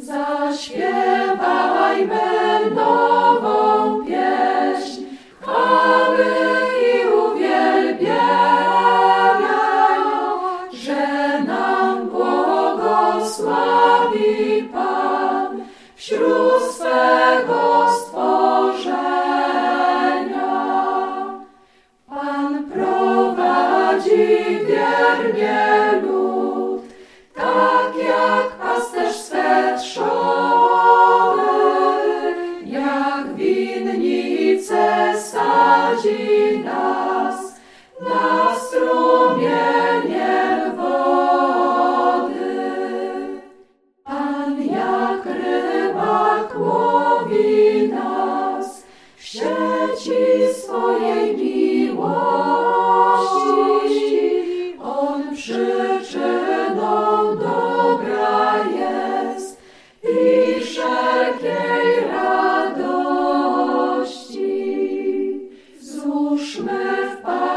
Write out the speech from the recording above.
Zaśpiewajmy nową pieśń, chwały i uwielbienia, że nam błogosławi Pan wśród swego stworzenia. Pan prowadzi wiernie lud, tak jak pasterz swe trzody, jak winnicę sadzi nas nad strumieniem wody. Pan jak rybak łowi nas w sieci swojej miłości. On przyczyną dobra jest i wszelkiej radości. Złóżmy w